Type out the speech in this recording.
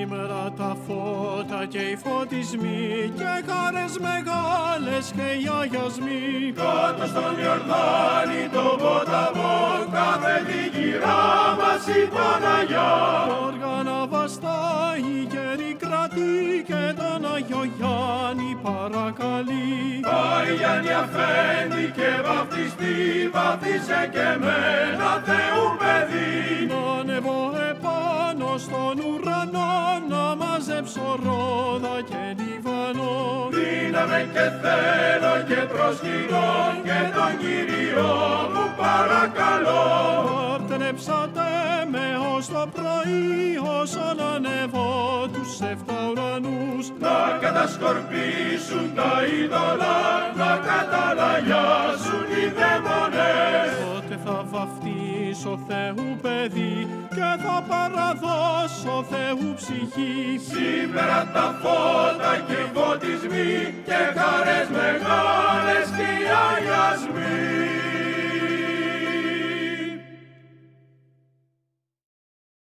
Σήμερα τα φώτα και οι φωτισμοί και χαρές μεγάλες και οι αγιασμοί. Κάτω στον Ιορδάνη τον ποταμό κάθεται η κυρά μας η Παναγιά. Όργανα βαστάει η γερή κρατή και τον Άγιο Γιάννη παρακαλεί. Πάει Γιάννη Αφέντη και βαφτιστή, βαφτίσε και εμένα Θεού παιδί. Να ανεβώ επάνω στον ουρανό, να μαζέψω ρόδα και Λιβανό. Δύναμε και θέλω και προσκυνώ και τον Κύριό μου παρακαλώ. Απτρέψατε με ως το πρωί, όσον ανεβώ τους 7 ουρανούς. Να κατασκορπίσουν τα είδωλα, να καταλαγιάσουν οι δαίμονες. Τότε θα βαφτίσω Θεού παιδί και θα παραδώσω Θεού ψυχή. Σήμερα τα φώτα και οι φωτισμοί και χαρές μεγάλες